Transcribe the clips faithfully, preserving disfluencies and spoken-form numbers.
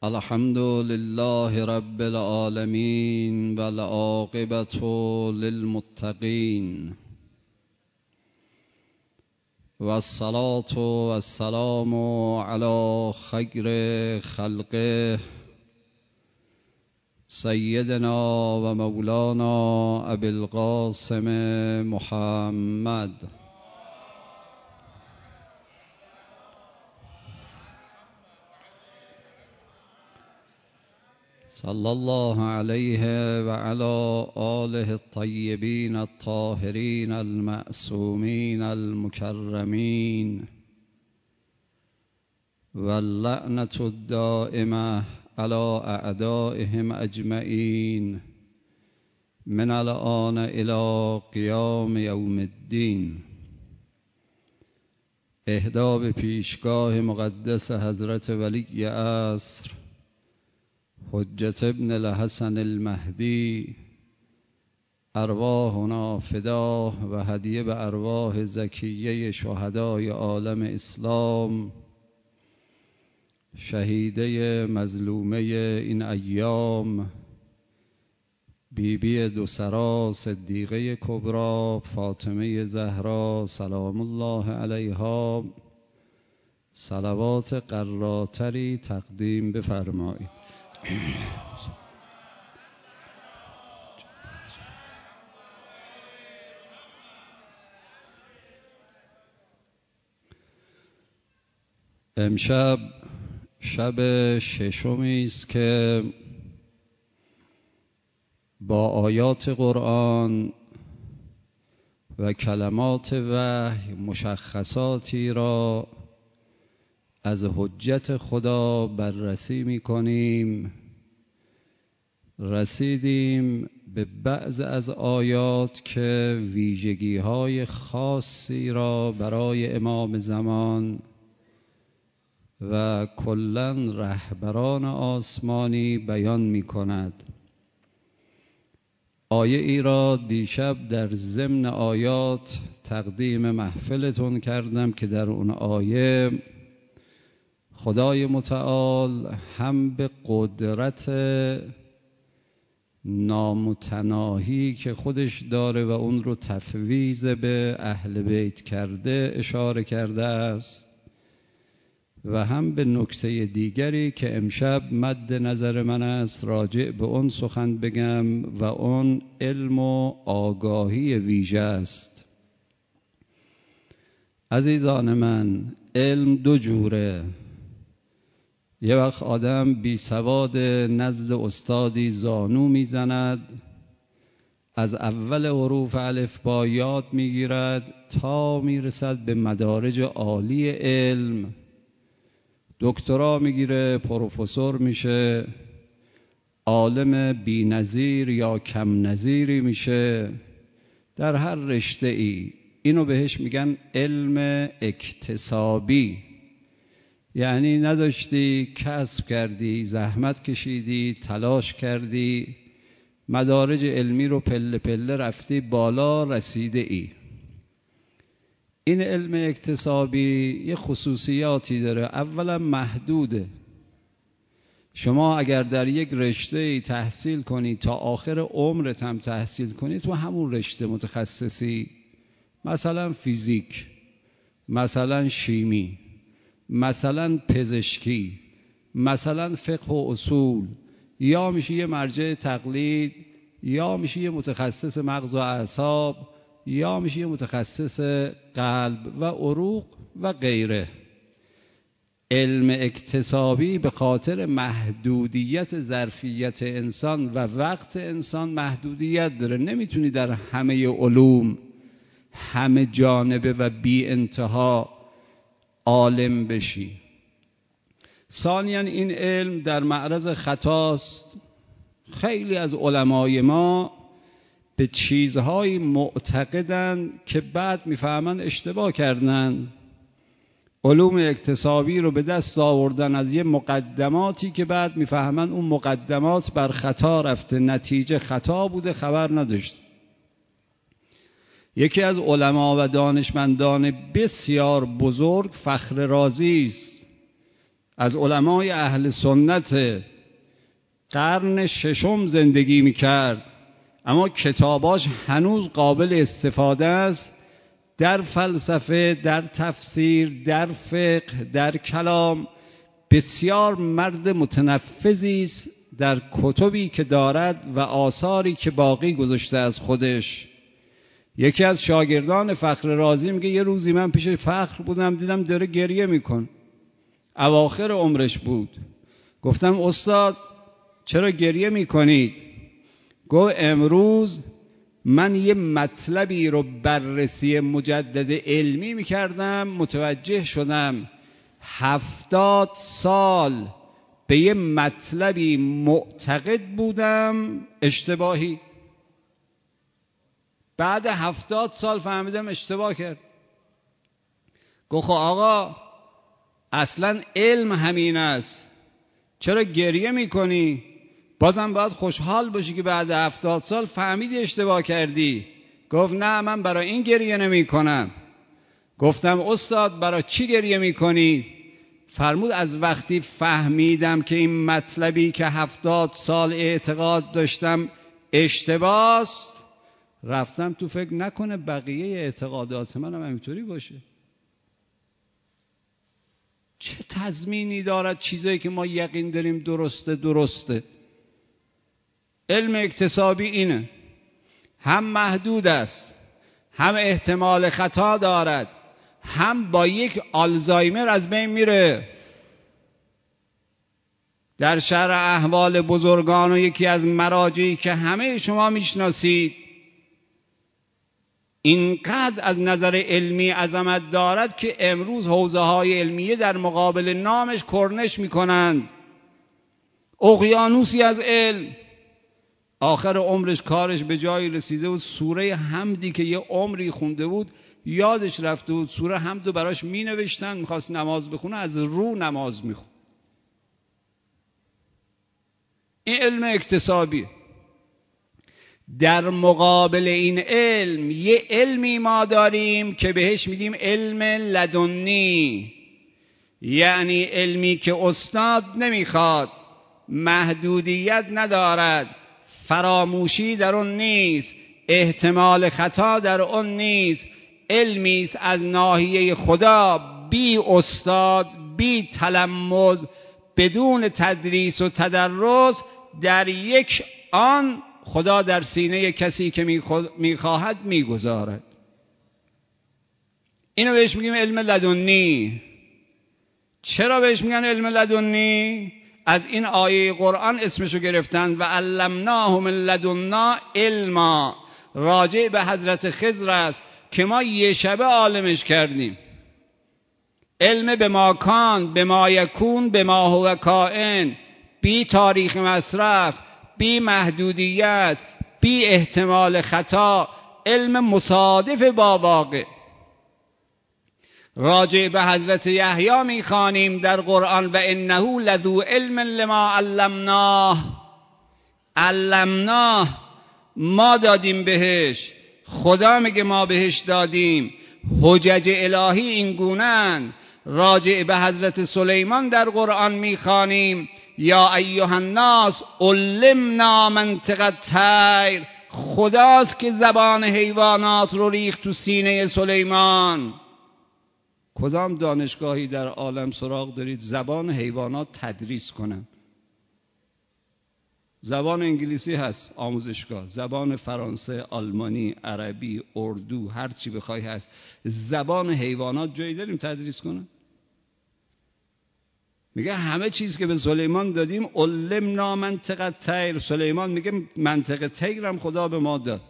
الحمد لله رب العالمين والعاقبة للمتقين والصلاة والسلام على خير خلقه سيدنا ومولانا أبي القاسم محمد صلى الله عليه وعلى آله الطيبين الطاهرين المعصومين المكرمين واللعنة الدائمة على أعدائهم أجمعين من الآن إلى قيام يوم الدين. اهدا به پیشگاه مقدس حضرت ولی عصر حجت ابن الحسن المهدی، ارواحنا فدا و هدیه به ارواح زکیه شهدای عالم اسلام، شهیده مظلومه این ایام، بی بی دوسرا صدیقه کبرا فاطمه زهرا سلام الله علیها، صلوات قراتری تقدیم بفرمایید. امشب شب ششمی است که با آیات قرآن و کلمات وحی مشخصاتی را از حجت خدا بررسی می کنیم. رسیدیم به بعض از آیات که ویژگی های خاصی را برای امام زمان و کلاً رهبران آسمانی بیان می کند. آیه ای را دیشب در ضمن آیات تقدیم محفلتون کردم که در اون آیه خدای متعال هم به قدرت نامتناهی که خودش داره و اون رو تفویض به اهل بیت کرده اشاره کرده است و هم به نکته دیگری که امشب مد نظر من است راجع به اون سخن بگم و اون علم و آگاهی ویژه است. عزیزان من، علم دو جوره. یه وقت آدم بی سواد نزد استادی زانو میزند، از اول حروف الف با یاد میگیرد تا میرسد به مدارج عالی علم، دکترا میگیره، پروفسور میشه، عالم بی نظیر یا کم نظیری میشه در هر رشته ای. اینو بهش میگن علم اکتسابی، یعنی نداشتی، کسب کردی، زحمت کشیدی، تلاش کردی، مدارج علمی رو پله پله رفتی بالا رسیده ای. این علم اکتسابی یه خصوصیاتی داره. اولا محدوده. شما اگر در یک رشته تحصیل کنی تا آخر عمرت هم تحصیل کنی تو همون رشته متخصصی، مثلا فیزیک، مثلا شیمی، مثلا پزشکی، مثلا فقه و اصول، یا میشه یه مرجع تقلید، یا میشه یه متخصص مغز و اعصاب، یا میشه یه متخصص قلب و عروق و غیره. علم اکتسابی به خاطر محدودیت ظرفیت انسان و وقت انسان محدودیت داره. نمیتونی در همه علوم همه جانبه و بی انتها عالم بشی. ثانیاً این علم در معرض خطاست. خیلی از علمای ما به چیزهای معتقدن که بعد میفهمن اشتباه کردن. علوم اکتسابی رو به دست آوردن از یه مقدماتی که بعد میفهمن اون مقدمات بر خطا رفته، نتیجه خطا بوده، خبر نداشت. یکی از علما و دانشمندان بسیار بزرگ فخر رازی است. از علمای اهل سنت قرن ششم زندگی میکرد، اما کتاباش هنوز قابل استفاده است در فلسفه، در تفسیر، در فقه، در کلام. بسیار مرد متنفذی است در کتبی که دارد و آثاری که باقی گذاشته از خودش. یکی از شاگردان فخر رازی میگه یه روزی من پیش فخر بودم، دیدم داره گریه میکن، اواخر عمرش بود. گفتم استاد چرا گریه میکنید؟ گفت امروز من یه مطلبی رو بررسی مجدد علمی میکردم، متوجه شدم هفتاد سال به یه مطلبی معتقد بودم اشتباهی، بعد هفتاد سال فهمیدم اشتباه کرد. گفت خب آقا اصلا علم همین است، چرا گریه میکنی؟ بازم باید خوشحال باشی که بعد هفتاد سال فهمیدی اشتباه کردی. گفت نه من برای این گریه نمی کنم. گفتم استاد برای چی گریه میکنی؟ فرمود از وقتی فهمیدم که این مطلبی که هفتاد سال اعتقاد داشتم اشتباست، رفتم تو فکر نکنه بقیه اعتقادات من هم همینطوری باشه. چه تضمینی دارد چیزایی که ما یقین داریم درسته درسته؟ علم اکتسابی اینه، هم محدود است، هم احتمال خطا دارد، هم با یک آلزایمر از بین میره. در شرح احوال بزرگان و یکی از مراجعی که همه شما میشناسید اینقدر از نظر علمی عظمت دارد که امروز حوزه های علمیه در مقابل نامش کرنش میکنند. اقیانوسی از علم. آخر عمرش کارش به جایی رسیده بود سوره حمدی که یه عمری خونده بود یادش رفته بود، سوره حمدو براش می نوشتن، میخواست نماز بخونه از رو نماز میخون. این علم اکتسابی. در مقابل این علم یه علمی ما داریم که بهش میگیم علم لدنی، یعنی علمی که استاد نمیخواد، محدودیت ندارد، فراموشی در اون نیست، احتمال خطا در اون نیست. علمی است از ناحیه خدا، بی استاد، بی تلمذ، بدون تدریس و تدرس، در یک آن خدا در سینه کسی که میخواهد میگذارد. اینو بهش میگیم علم لدنی. چرا بهش میگن علم لدنی؟ از این آیه قرآن اسمشو گرفتن و علمناه من لدنا علما. راجع به حضرت خضر است که ما یه شبه عالمش کردیم. علم به ما کان، به ما یکون، به ما هو کائن، بی تاریخ مصرف، بی محدودیت، بی احتمال خطا، علم مصادف با واقع. راجع به حضرت یحیی میخوانیم در قرآن و انه لذو علم لما علمناه. علمناه، ما دادیم بهش، خدا میگه ما بهش دادیم. حجج الهی این گونه‌اند. راجع به حضرت سلیمان در قرآن میخوانیم یا ایها الناس علمنا منطق الطیر. خداست که زبان حیوانات رو ریخت تو سینه سلیمان. کدام دانشگاهی در عالم سراغ دارید زبان حیوانات تدریس کنن؟ زبان انگلیسی هست آموزشگاه، زبان فرانسه، آلمانی، عربی، اردو، هر چی بخوای هست. زبان حیوانات جایی داریم تدریس کنن؟ میگه همه چیز که به سلیمان دادیم علمنا منطق الطیر. سلیمان میگه منطق طیر هم خدا به ما داد.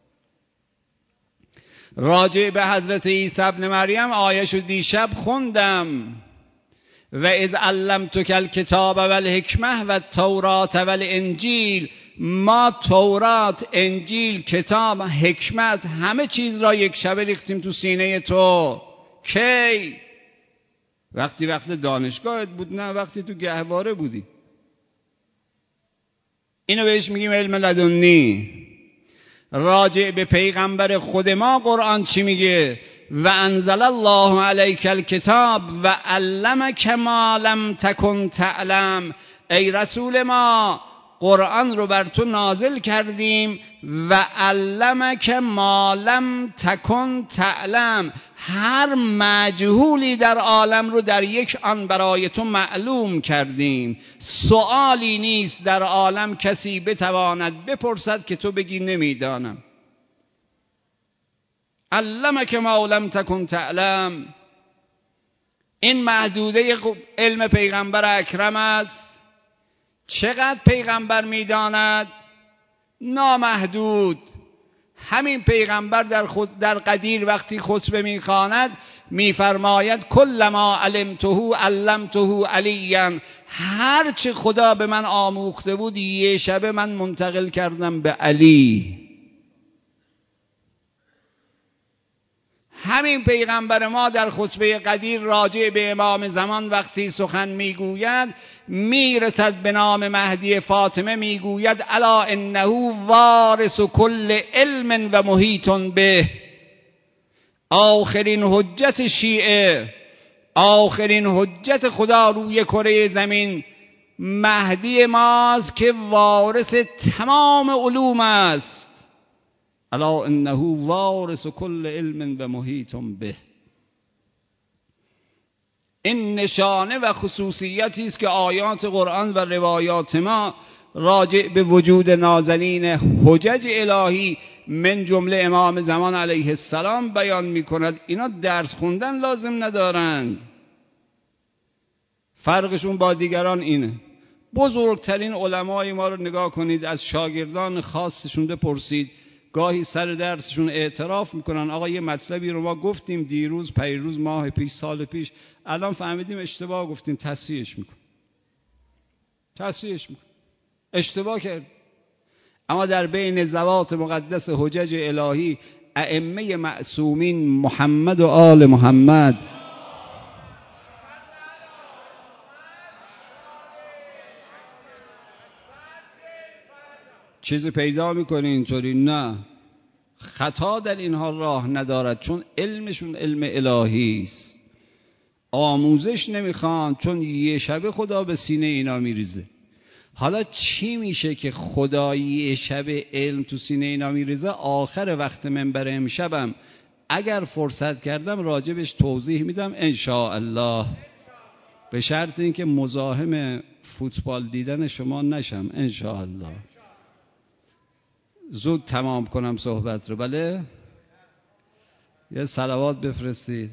راجع به حضرت عیسی ابن مریم آیه‌شو دیشب خوندم و اذ علمتک الکتاب و الحکمه و التورات و الانجیل. ما تورات، انجیل، کتاب، حکمت، همه چیز را یک شبه ریختیم تو سینه تو. کی؟ وقتی وقت دانشگاهت بود؟ نه، وقتی تو گهواره بودی. اینو بهش میگیم علم لدنی. راجع به پیغمبر خود ما قرآن چی میگه؟ و انزل الله علیک الکتاب و علمک ما لم تکن تعلم. ای رسول ما، قرآن رو بر تو نازل کردیم و علمک ما لم تکن تعلم، هر مجهولی در عالم رو در یک آن برای تو معلوم کردیم. سؤالی نیست در عالم کسی بتواند بپرسد که تو بگی نمیدانم. علمک ما لم تکن تعلم، این محدوده علم پیغمبر اکرم است. چقدر پیغمبر میداند؟ نامحدود. همین پیغمبر در خود در قدیر وقتی خطبه میخواند میفرماید کلما علمته علمته علیا، هر چه خدا به من آموخته بود یه شبه من منتقل کردم به علی. همین پیغمبر ما در خطبه قدیر راجع به امام زمان وقتی سخن میگوید، میرسد به نام مهدی فاطمه میگوید الا انه وارث کل علم و محیط به. آخرین حجت شیعه، آخرین حجت خدا روی کره زمین مهدی ماست که وارث تمام علوم است. الا انه وارث کل علم و محیط به. این نشانه و خصوصیتی است که آیات قرآن و روایات ما راجع به وجود نازنین حجج الهی من جمله امام زمان علیه السلام بیان می کند. اینا درس خوندن لازم ندارند. فرقشون با دیگران اینه. بزرگترین علمای ما رو نگاه کنید، از شاگردان خاصشون بپرسید، گاهی سر درسشون اعتراف میکنن آقا یه مطلبی رو ما گفتیم دیروز، پیروز، ماه پیش، سال پیش، الان فهمیدیم اشتباه گفتیم، تصحیحش میکن تصحیحش میکن اشتباه کرد. اما در بین ذوات مقدس حجج الهی ائمه معصومین محمد و آل محمد چیزی پیدا میکنی اینطوری؟ نه، خطا در اینها راه ندارد، چون علمشون علم الهی است. آموزش نمیخوان، چون یه شبه خدا به سینه اینا میریزه. حالا چی میشه که خدا یه شبه علم تو سینه اینا میریزه؟ آخر وقت منبر امشبم اگر فرصت کردم راجبش توضیح میدم انشاءالله، به شرط اینکه مزاحم فوتبال دیدن شما نشم انشاءالله. زود تمام کنم صحبت رو. بله، یه صلوات بفرستید.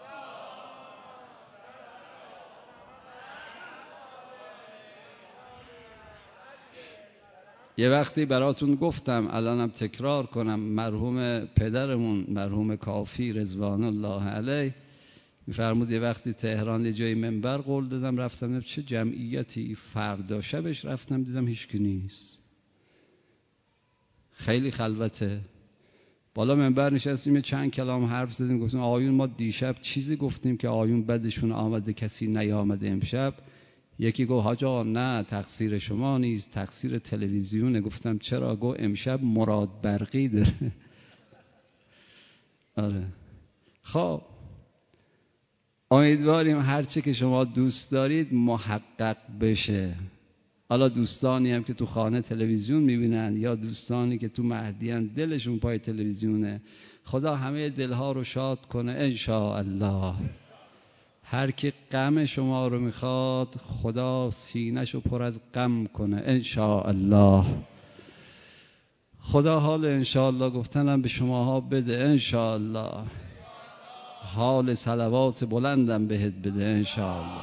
یه وقتی براتون گفتم، الانم تکرار کنم، مرحوم پدرمون مرحوم کافی رضوان الله علیه میفرمود یه وقتی تهران یه جای منبر قول دادم، رفتم چه جمعیتی، فردا شبش رفتم دیدم هیچکی نیست، خیلی خلوته. بالا منبر نشستیم چند کلام حرف زدیم، گفتیم آیون ما دیشب چیزی گفتیم که آیون بدشون آمده کسی نیامده امشب. یکی گفت حاج آقا نه تقصیر شما نیست، تقصیر تلویزیونه. گفتم چرا؟ گفت امشب مراد برقی داره. آره خب امیدواریم هرچه که شما دوست دارید محقق بشه. حالا دوستانی هم که تو خانه تلویزیون میبینن یا دوستانی که تو مهدیان دلشون پای تلویزیونه، خدا همه دلها رو شاد کنه انشاءالله. هر کی غم شما رو میخواد خدا سینه‌شو پر از غم کنه انشاءالله. خدا حال انشاءالله گفتنم به شماها بده انشاءالله، حال صلوات بلندم بهت بده انشاءالله.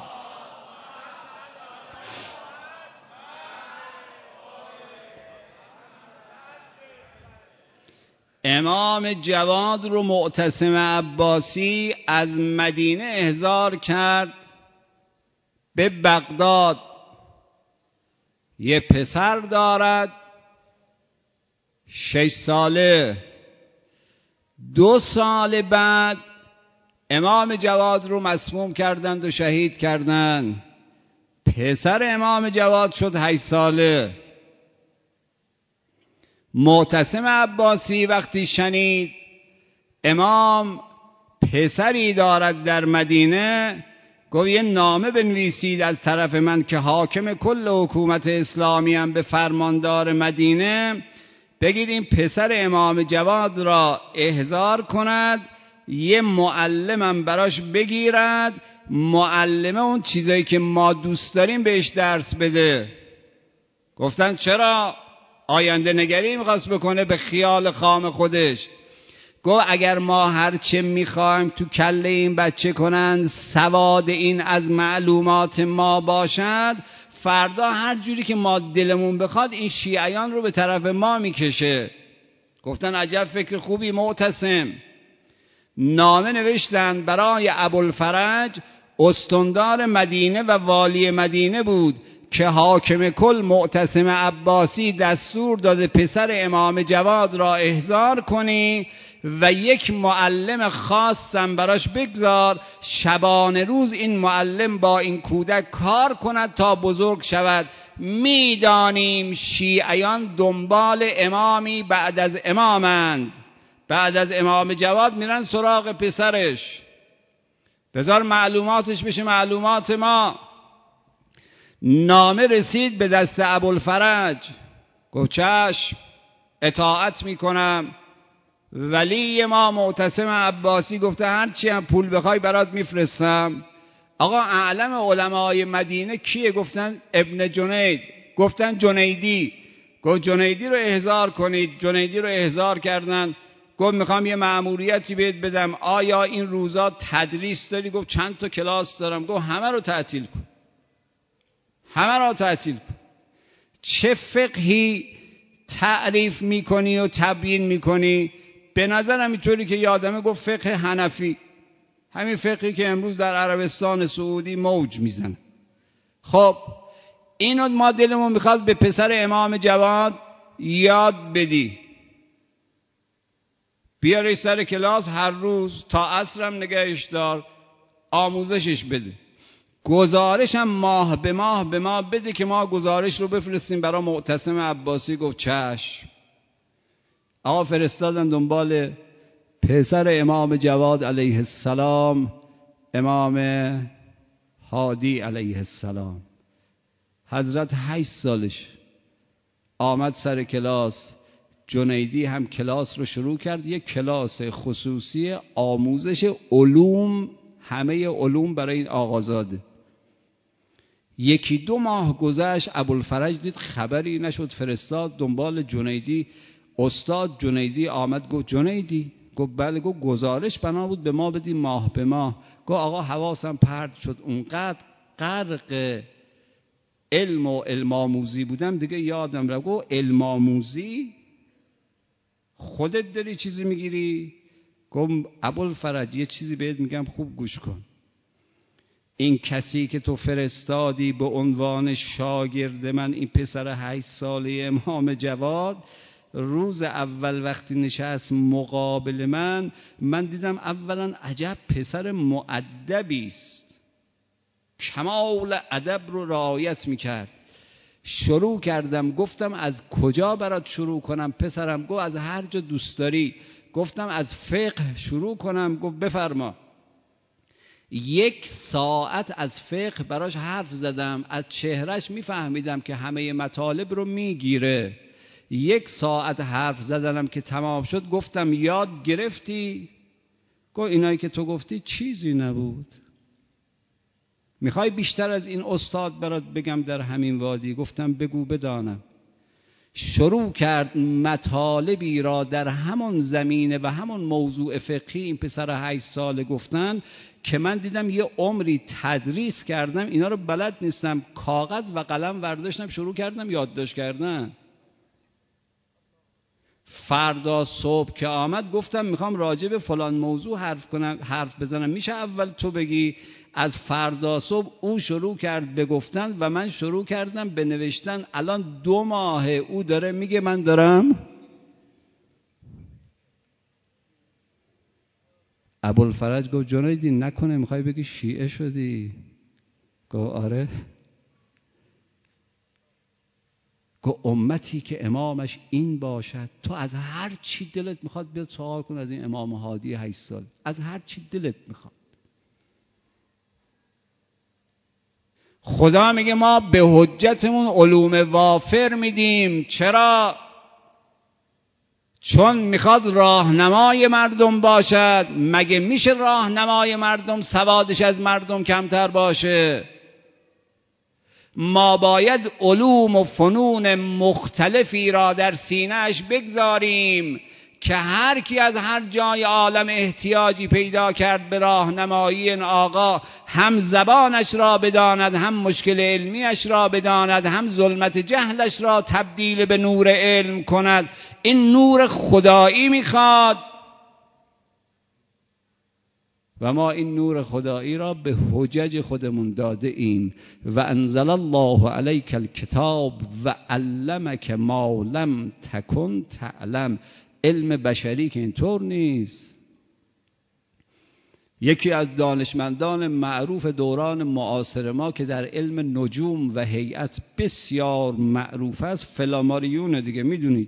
امام جواد رو معتصم عباسی از مدینه احضار کرد به بغداد. یه پسر دارد شش ساله. دو سال بعد امام جواد رو مسموم کردند و شهید کردند. پسر امام جواد شد هشت ساله. معتصم عباسی وقتی شنید امام پسری دارد در مدینه، گفت یه نامه بنویسید از طرف من که حاکم کل حکومت اسلامی هم به فرماندار مدینه، بگید این پسر امام جواد را احضار کند، یه معلمم براش بگیرد، معلمه اون چیزایی که ما دوست داریم بهش درس بده. گفتن چرا؟ آینده نگری میخواست بکنه به خیال خام خودش. گفت اگر ما هرچه میخوایم تو کله این بچه کنن، سواد این از معلومات ما باشد، فردا هر جوری که ما دلمون بخواد این شیعیان رو به طرف ما میکشه. گفتن عجب فکر خوبی معتصم. نامه نوشتن برای ابوالفرج، استاندار مدینه و والی مدینه بود، که حاکم کل معتصم عباسی دستور داده پسر امام جواد را احضار کنی و یک معلم خاصم براش بگذار، شبانه روز این معلم با این کودک کار کند تا بزرگ شود. میدانیم شیعیان دنبال امامی بعد از امامند، بعد از امام جواد میرن سراغ پسرش، بذار معلوماتش بشه معلومات ما. نامه رسید به دست ابوالفرج، گفت چشم اطاعت میکنم. ولی ما معتصم عباسی گفته هرچی هم پول بخوای برات میفرستم. آقا اعلم علمای مدینه کیه؟ گفتن ابن جنید. گفتن جنیدی. گفت جنیدی رو احضار کنید. جنیدی رو احضار کردن. گفت میخوام یه مأموریتی بهت بدم، آیا این روزا تدریس داری؟ گفت چند تا کلاس دارم. گفت همه رو تعطیل کن، همه رو تعطیل کن. چه فقهی تعریف میکنی و تبیین میکنی؟ به نظرم اینطوری که یادمه گفت فقه حنفی، همین فقهی که امروز در عربستان سعودی موج میزنه. خب اینو ما دلمون میخواد به پسر امام جواد یاد بدی، بیاری سر کلاس هر روز تا عصرم نگهش دار، آموزشش بده، گزارش هم ماه به ماه به ما بده که ما گزارش رو بفرستیم برای معتصم عباسی. گفت چشم. آقا فرستادن دنبال پسر امام جواد علیه السلام، امام هادی علیه السلام. حضرت هشت سالش آمد سر کلاس. جنیدی هم کلاس رو شروع کرد، یک کلاس خصوصی آموزش علوم، همه علوم برای این آقازاده. یکی دو ماه گذشت، ابوالفرج دید خبری نشد، فرستاد دنبال جنیدی. استاد جنیدی آمد گفت جنیدی؟ گفت بله. گفت گزارش بنا بود به ما بدیم ماه به ماه. گفت آقا حواسم پرت شد، اونقدر غرق علم و علم آموزی بودم دیگه یادم رفت. گفت علم آموزی؟ خودت داری چیزی میگیری؟ گفت ابوالفرج یه چیزی بهت میگم خوب گوش کن. این کسی که تو فرستادی به عنوان شاگرد من، این پسر هشت ساله امام جواد، روز اول وقتی نشست مقابل من، من دیدم اولا عجب پسر مؤدبی است، کمال ادب رو رعایت میکرد. شروع کردم گفتم از کجا برات شروع کنم پسرم؟ گفت از هر جا دوست داری. گفتم از فقه شروع کنم؟ گفت بفرما. یک ساعت از فقه براش حرف زدم، از چهرش میفهمیدم که همه مطالب رو میگیره. یک ساعت حرف زدنم که تمام شد گفتم یاد گرفتی؟ گفت اینایی که تو گفتی چیزی نبود. میخوای بیشتر از این استاد برات بگم در همین وادی؟ گفتم بگو بدانم. شروع کرد مطالبی را در همان زمینه و همان موضوع فقهی این پسر هشت ساله گفتن که من دیدم یه عمری تدریس کردم اینا رو بلد نیستم. کاغذ و قلم ورداشتم شروع کردم یادداشت کردن. فردا صبح که آمد گفتم میخوام راجع به فلان موضوع حرف کنم، حرف بزنم، میشه اول تو بگی؟ از فردا صبح او شروع کرد به گفتن و من شروع کردم به نوشتن. الان دو ماه او داره میگه من دارم. ابوالفرج گفت جنیدی نکنه میخوای بگی شیعه شدی؟ گفت آره. که امتی که امامش این باشد. تو از هر چی دلت میخواد بیاد سوال کن از این امام هادی هشت سال، از هر چی دلت میخواد. خدا میگه ما به حجتمون علوم وافر میدیم. چرا؟ چون میخواد راهنمای مردم باشد. مگه میشه راهنمای مردم سوادش از مردم کمتر باشه؟ ما باید علوم و فنون مختلفی را در سینه‌اش بگذاریم که هر کی از هر جای عالم احتیاجی پیدا کرد به راهنمایی این آقا، هم زبانش را بداند، هم مشکل علمیش را بداند، هم ظلمت جهلش را تبدیل به نور علم کند. این نور خدایی میخواد و ما این نور خدایی را به حجج خودمون داده ایم. و انزل الله علیک الکتاب و علمک ما لم تکن تعلم. علم بشری که اینطور نیست. یکی از دانشمندان معروف دوران معاصر ما که در علم نجوم و هیئت بسیار معروف است، فلاماریون دیگه میدونید.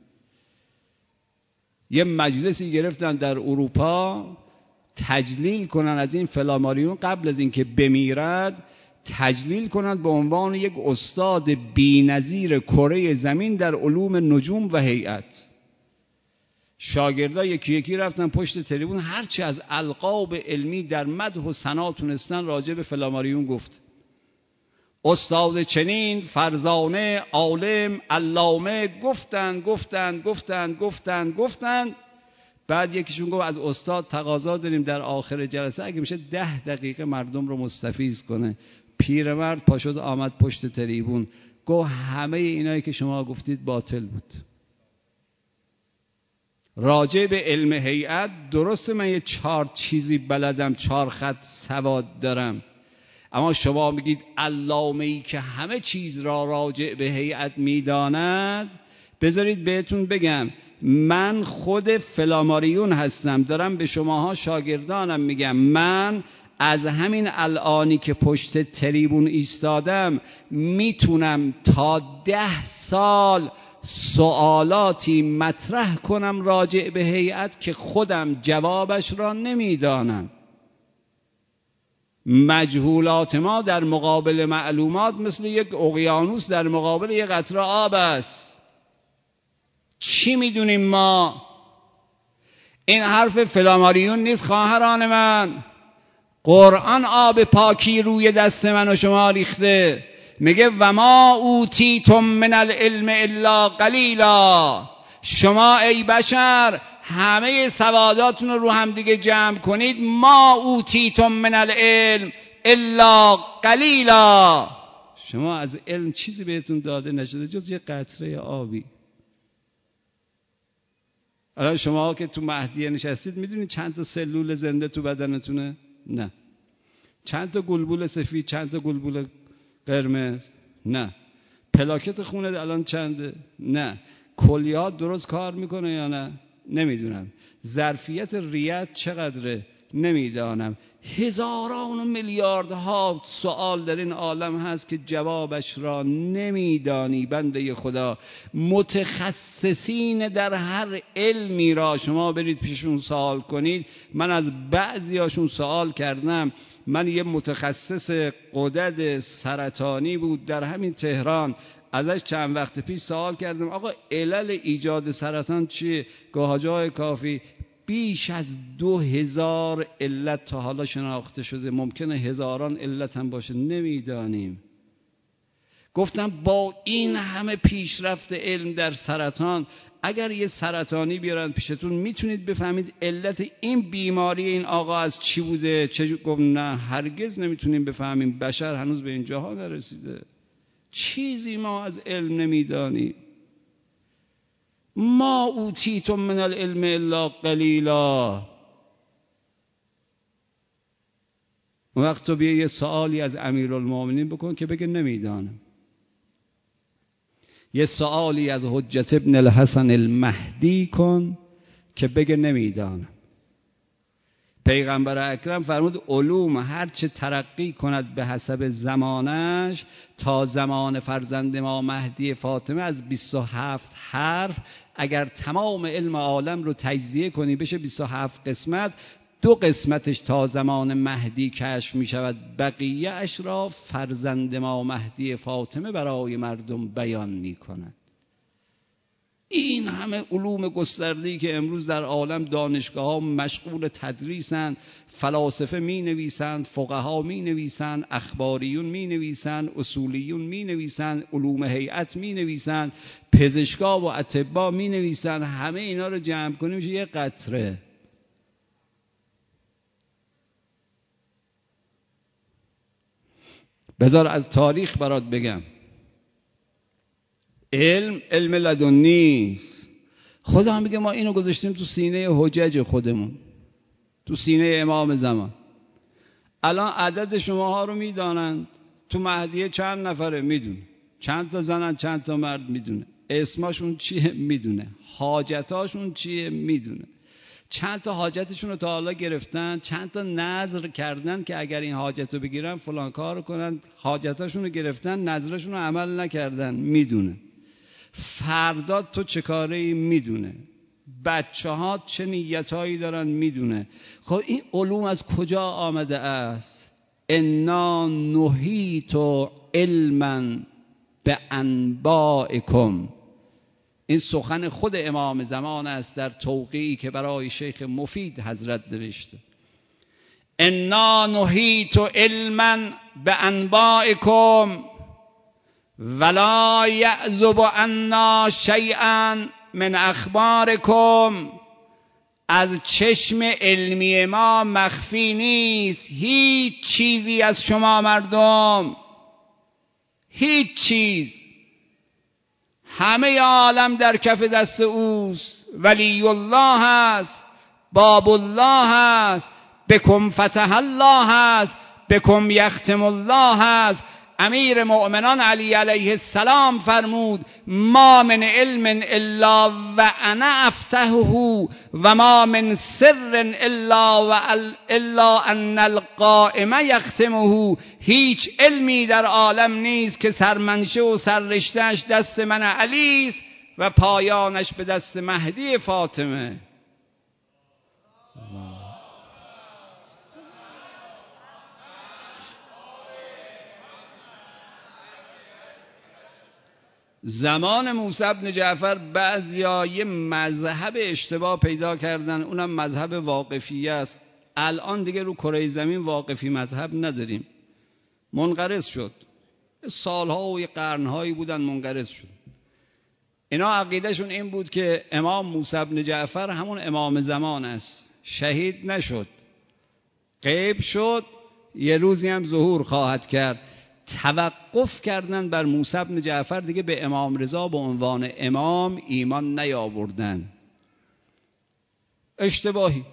یه مجلسی گرفتن در اروپا تجلیل کنن از این فلاماریون قبل از اینکه بمیرد، تجلیل کنن به عنوان یک استاد بی‌نظیر کره زمین در علوم نجوم و هیئت. شاگردا یکی یکی رفتن پشت تریبون، هرچی از القاب علمی در مدح و ثنا تونستن راجع به فلاماریون گفت. استاد چنین، فرزانه، عالم، علامه، گفتن گفتن گفتن گفتن گفتن. بعد یکیشون گفت از استاد تقاضا داریم در آخر جلسه اگه میشه ده دقیقه مردم رو مستفیض کنه. پیرمرد پاشد آمد پشت تریبون، گفت همه اینایی که شما گفتید باطل بود. راجع به علم هیئت درسته من یه چهار چیزی بلدم، چهار خط سواد دارم، اما شما میگید علامه‌ای که همه چیز را راجع به هیئت میداند. بذارید بهتون بگم، من خود فلاماریون هستم، دارم به شماها شاگردانم میگم، من از همین الانی که پشت تریبون ایستادم میتونم تا ده سال سوالاتی مطرح کنم راجع به هیئت که خودم جوابش را نمیدانم. مجهولات ما در مقابل معلومات مثل یک اقیانوس در مقابل یک قطره آب است. چی میدونیم ما؟ این حرف فلاماریون نیست خواهران من. قرآن آب پاکی روی دست من و شما ریخته. میگه و ما اوتیتم من العلم الا قلیلا. شما ای بشر همه سواداتون رو رو هم دیگه جمع کنید، ما اوتیتم من العلم الا قلیلا. شما از علم چیزی بهتون داده نشده جز یه قطره آبی. الان شما که تو مهدیه نشستید میدونید چند تا سلول زنده تو بدنتونه؟ نه. چند تا گلبول سفید، چند تا گلبول قرمز؟ نه. پلاکت خونه الان چنده؟ نه. کلیات درست کار میکنه یا نه؟ نمیدونم. ظرفیت ریت چقدره؟ نمیدانم. هزاران و میلیاردها سوال در این عالم هست که جوابش را نمیدانی بنده خدا. متخصصین در هر علمی را شما برید پیششون سوال کنید. من از بعضی هاشون سوال کردم. من یه متخصص غدد سرطانی بود در همین تهران، ازش چند وقت پیش سوال کردم آقا علل ایجاد سرطان چیه؟ گفت جای کافی بیش از دو هزار علت تا حالا شناخته شده، ممکنه هزاران علت هم باشه، نمیدانیم. گفتم با این همه پیشرفت علم در سرطان، اگر یه سرطانی بیارن پیشتون میتونید بفهمید علت این بیماری این آقا از چی بوده؟ چه؟ گفت نه هرگز نمیتونیم بفهمیم، بشر هنوز به این جاها نرسیده. چیزی ما از علم نمیدانیم. ما اوتیتم من العلم الا قلیلا. وقت تو بیا یه سوالی از امیرالمومنین بکن که بگه نمیدانم. یه سوالی از حجت ابن الحسن المهدی کن که بگه نمیدانم. پیغمبر اکرم فرمود علوم هر چه ترقی کند به حسب زمانش، تا زمان فرزند ما مهدی فاطمه از بیست و هفت حرف اگر تمام علم عالم رو تجزیه کنی بشه بیست و هفت قسمت، دو قسمتش تا زمان مهدی کشف می شود، بقیه اش را فرزند ما مهدی فاطمه برای مردم بیان می کند. این همه علوم گسترده‌ای که امروز در عالم دانشگاه ها مشغول تدریسند، فلاسفه می نویسند، فقها می نویسند، اخباریون می نویسند، اصولیون می نویسند، علوم هیئت می نویسند، پزشکا و اطباء می نویسند، همه اینا رو جمع کنیم میشه یه قطره. بذار از تاریخ برات بگم. علم علم لدنی است. خدا میگه ما اینو گذاشتیم تو سینه حجج خودمون، تو سینه امام زمان. الان عدد شماها رو میدانند، تو مهدیه چند نفره میدونه، چند تا زنن چند تا مرد میدونه، اسمشون چیه میدونه، حاجتاشون چیه میدونه، چند تا حاجتشون رو تا حالا گرفتن، چند تا نذر کردن که اگر این حاجت رو بگیرن فلان کار رو کنن، حاجتاشون رو گرفتن نذرشون رو عمل نکردن میدونه. فردا تو چه کاری میدونه، بچه ها چه نیتایی دارن میدونه. خب این علوم از کجا آمده است؟ انا نحیط علما بانبائکم. این سخن خود امام زمان است در توقیعی که برای شیخ مفید حضرت نوشته. انا نحیط علما بانبائکم ولا یعزب عنا شیئا من اخبارکم. از چشم علمی ما مخفی نیست هیچ چیزی از شما مردم، هیچ چیز. همه عالم در کف دست اوست. ولی الله است، باب الله است، بکم فتح الله است، بکم یختم الله است. امیر مؤمنان علی علیه السلام فرمود ما من علم الا و انا افتحه و ما من سر الا و الا ان القائم یختمه. هیچ علمی در عالم نیست که سرمنشه و سررشتهش دست من علی است و پایانش به دست مهدی فاطمه. زمان موسی بن جعفر بعضیا یه مذهب اشتباه پیدا کردن، اونم مذهب واقفیه است. الان دیگه رو کره زمین واقفی مذهب نداریم، منقرض شد. سالها و قرنهایی بودن منقرض شد. اینا عقیدهشون این بود که امام موسی بن جعفر همون امام زمان است، شهید نشد، غیب شد، یه روزی هم ظهور خواهد کرد. توقف کردن بر موسی بن جعفر، دیگه به امام رضا به عنوان امام ایمان نیاوردن. اشتباهی.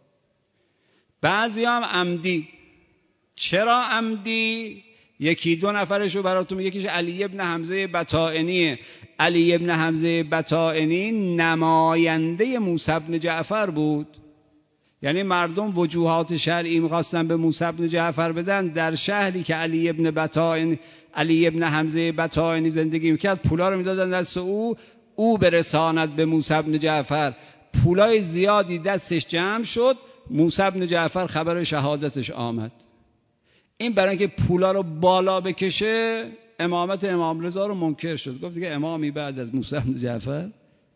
بعضی هم عمدی. چرا عمدی؟ یکی دو نفرشو براتون، یکیش علی ابن حمزه بطائنیه. علی ابن حمزه بطائنی نماینده موسی بن جعفر بود. یعنی مردم وجوهات شرعی می‌خواستن به موسی بن جعفر بدن، در شهری که علی ابن بطائن علی ابن حمزه بطائنی زندگی میکرد پولا رو میدادن دست او، او برساند به موسی بن جعفر. پولای زیادی دستش جمع شد، موسی بن جعفر خبر شهادتش آمد. این برای اینکه پولا رو بالا بکشه امامت امام رضا رو منکر شد، گفت دیگه امامی بعد از موسی بن جعفر.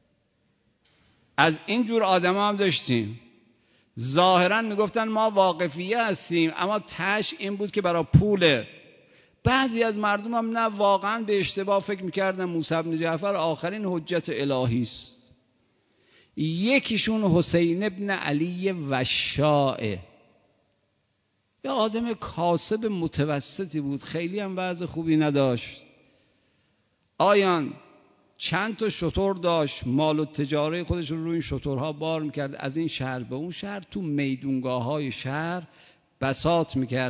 از این جور آدما هم داشتیم، ظاهرا میگفتن ما واقفیه هستیم اما تش این بود که برای پوله. بعضی از مردم هم نه، واقعا به اشتباه فکر میکردن موسی بن جعفر آخرین حجت الهی است. یکیشون حسین ابن علی وشاء، یه آدم کاسب متوسطی بود، خیلی هم وضع خوبی نداشت. آیان چند تا شتر داشت، مال و تجاره خودش رو روی این شترها بار میکرد، از این شهر به اون شهر، تو میدونگاه های شهر بساط میکرد.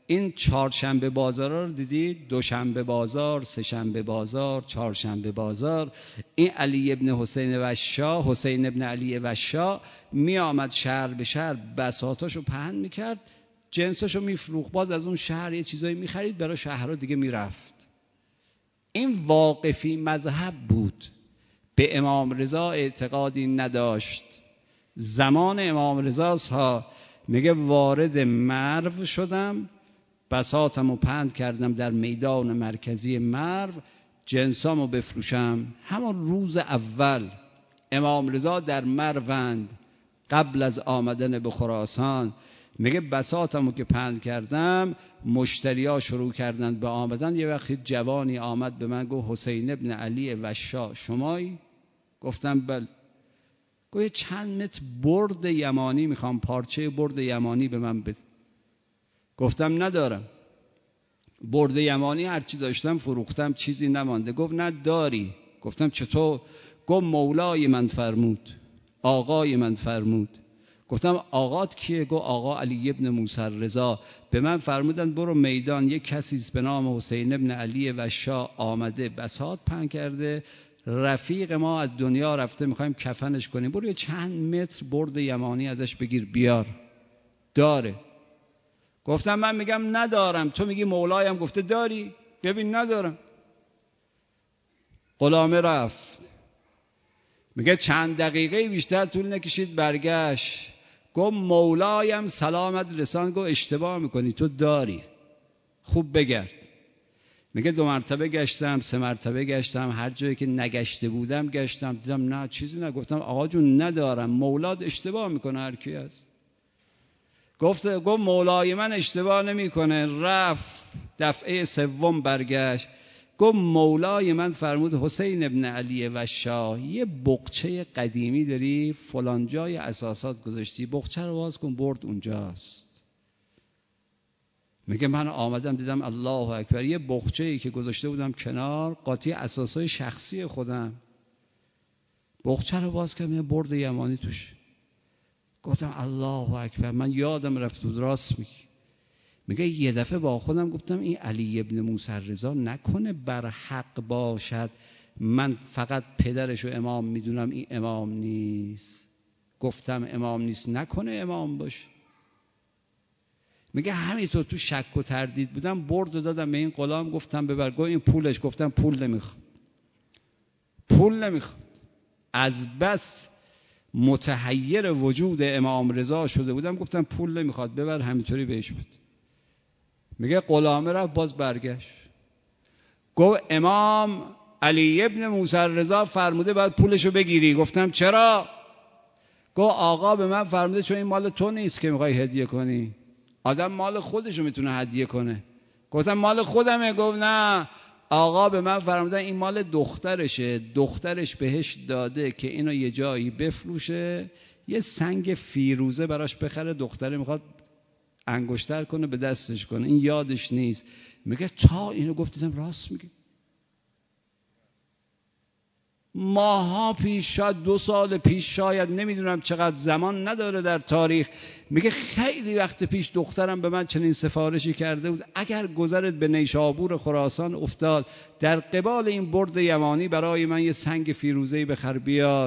این چهارشنبه بازارا رو دیدید؟ دوشنبه بازار، سه‌شنبه بازار، چهارشنبه بازار. این علی ابن حسین وشا، حسین ابن علی وشا می آمد شهر به شهر بساطاشو پهن میکرد، جنساشو میفروخت، باز از اون شهر یه چیزایی میخرید برای شهرها دیگه میرفت. این واقفی مذهب بود، به امام رضا اعتقادی نداشت. زمان امام رضاست ها، میگه وارد مرو شدم، بساطمو پهن کردم در میدان مرکزی مرو، جنسامو بفروشم. همون روز اول امام رضا در مروند قبل از آمدن به خراسان، میگه بساطمو که پهن کردم مشتریا شروع کردن به آمدن. یه وقتی جوانی آمد به من گفت حسین ابن علی وشا شمایی؟ گفتم بله. گفت چند متر برد یمانی میخوام، پارچه برد یمانی به من بده. گفتم ندارم. برد یمانی هرچی داشتم فروختم، چیزی نمانده. گفت نه داری. گفتم چطور؟ گفت مولای من فرمود، آقای من فرمود. گفتم آقات کیه؟ گفت آقا علی ابن موسی رضا. به من فرمودن برو میدان، یک کسی به نام حسین ابن علی وشا آمده بساط پهن کرده، رفیق ما از دنیا رفته، میخوایم کفنش کنیم، برو یه چند متر برد یمانی ازش بگیر بیار. داره. گفتم من میگم ندارم، تو میگی مولایم گفته داری؟ ببین ندارم. غلامه رفت. میگه چند دقیقه بیشتر طول نکشید برگشت، گفت مولایم سلامت رسان. گفت اشتباه میکنی، تو داری، خوب بگرد. میگه دو مرتبه گشتم، سه مرتبه گشتم، هر جایی که نگشته بودم گشتم، دیدم نه چیزی نگفتم. آقا جون ندارم، مولاد اشتباه میکنه هر کی هست. گفت گفت مولای من اشتباه نمیکنه. رفت دفعه سوم برگشت، گفت مولای من فرمود حسین ابن علی وشا یه بقچه قدیمی داری فلان جای اساسات گذاشتی، بقچه رو باز کن، برد اونجاست. میگه من آمدم دیدم الله اکبر، یه بقچه‌ای که گذاشته بودم کنار قاطی اساسای شخصی خودم، بقچه رو باز کردم، یه برد یمانی توش. گفتم الله اکبر، من یادم رفت بود. راست میگی. میگه یه دفعه با خودم گفتم این علی ابن موسی رضا نکنه بر حق باشد، من فقط پدرشو امام میدونم، این امام نیست. گفتم امام نیست، نکنه امام باشه. میگه همینطور تو شک و تردید بودم، برد و دادم به این غلام، گفتم ببر. گفت این پولش. گفتم پول نمیخواد، پول نمیخواد. از بس متحیر وجود امام رضا شده بودم، گفتم پول نمیخواد، ببر همینطوری بهش بده. میگه غلامه رفت، باز برگشت، گفت امام علی ابن موسی رضا فرموده باید پولشو بگیری. گفتم چرا؟ گفت آقا به من فرموده چون این مال تو نیست که میخوای هدیه کنی، آدم مال خودشو میتونه هدیه کنه. گفتم مال خودمه. گفت نه، آقا به من فرمودن این مال دخترشه، دخترش بهش داده که اینو یه جایی بفروشه، یه سنگ فیروزه براش بخره، دختره میخواد انگشتر کنه به دستش کنه، این یادش نیست. میگه تا اینو گفت دیدم راست میگه. ماها پیش، شاید دو سال پیش، شاید نمیدونم چقدر زمان نداره در تاریخ، میگه خیلی وقت پیش دخترم به من چنین سفارشی کرده بود، اگر گذرت به نیشابور خراسان افتاد در قبال این برد یمانی برای من یه سنگ فیروزه‌ای بخر بیار.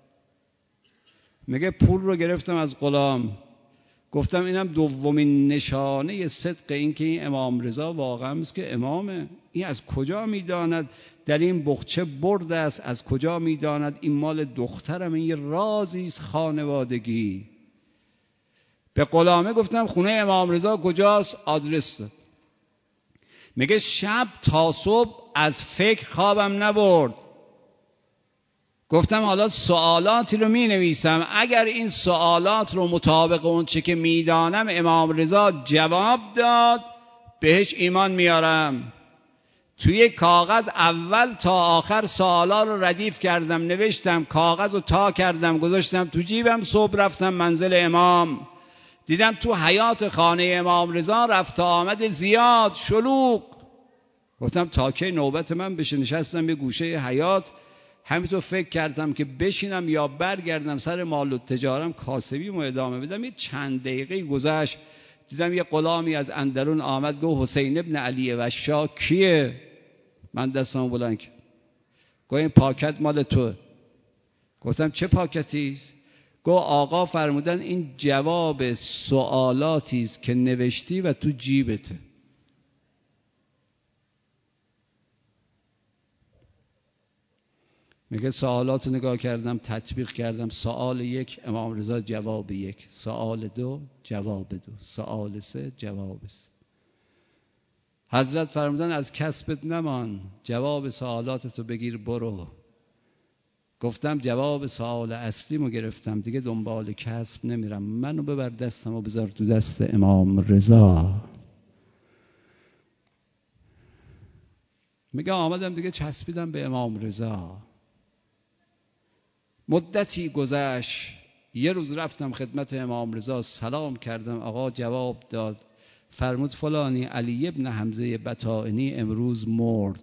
میگه پول رو گرفتم از غلام، گفتم اینم دومین نشانه صدق این که این امام رضا واقعا است که امامه. این از کجا میداند در این بخچه برد است؟ از کجا میداند این مال دخترم؟ این یه رازی است خانوادگی. به غلامه گفتم خونه امام رضا کجاست؟ آدرس داد. میگه شب تا صبح از فکر خوابم نبرد. گفتم حالا سوالاتی رو می نویسم، اگر این سوالات رو مطابق اون چه که میدانم امام رضا جواب داد بهش ایمان میارم. توی کاغذ اول تا آخر سوالا رو ردیف کردم، نوشتم، کاغذ رو تا کردم گذاشتم تو جیبم. صبح رفتم منزل امام، دیدم تو حیات خانه امام رضا رفت آمد زیاد، شلوغ. گفتم تا کی نوبت من بشه؟ نشستم یه گوشه حیات، همینطور فکر کردم که بشینم یا برگردم سر مال و تجارم کاسبی مو ادامه بدم. یه چند دقیقه گذشت، دیدم یه غلامی از اندرون آمد گفت حسین ابن علی وشا کیه؟ من دستم بلند کردم گفت این پاکت مال تو. گفتم چه پاکتی است؟ گفت آقا فرمودن این جواب سوالاتی است که نوشتی و تو جیبته. میگه سوالات رو نگاه کردم تطبیق کردم. سوال یک امام رضا جواب یک، سوال دو جواب دو، سوال سه جواب سه. حضرت فرمودن از کسبت نمان، جواب سوالاتتو بگیر برو. گفتم جواب سوال اصلیمو گرفتم دیگه دنبال کسب نمیرم، منو ببر دستمو بذار تو دست امام رضا. میگه آمدم دیگه چسبیدم به امام رضا. مدتی گذشت، یه روز رفتم خدمت امام رضا سلام کردم، آقا جواب داد، فرمود فلانی علی ابن حمزه بطائنی امروز مرد.